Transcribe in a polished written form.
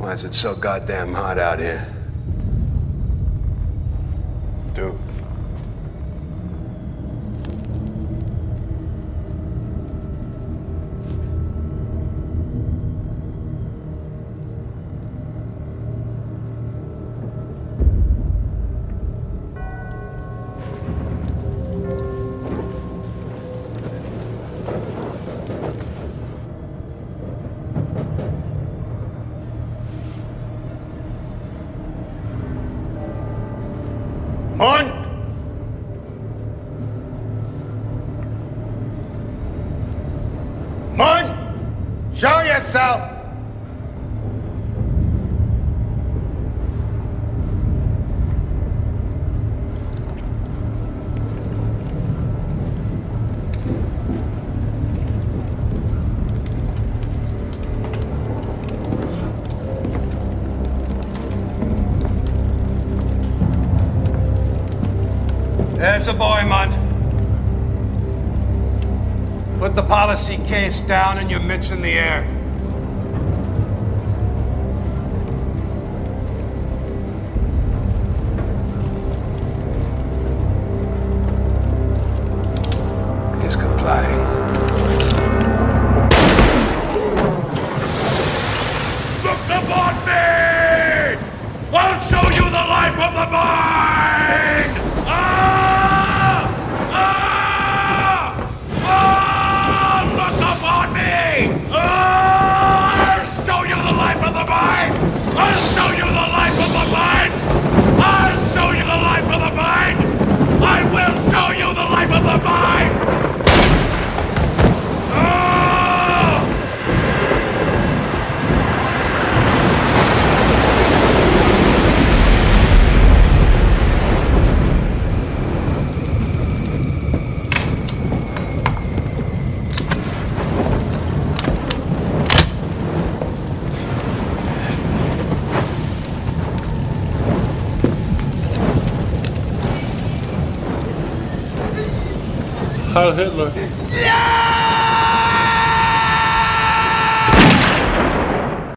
Why is it so goddamn hot out here? Dude. Hund! Hund! Show yourself! There's a boy, Munt. Put the policy case down and your mitts in the air. He's complying. Look upon me! I'll show you the life of the mind! Look upon me! I'll show you the life of the mind! I'll show you the life of the mind! I'll show you the life of the mind! I will show you the life of the mind! Heil Hitler. Yeah!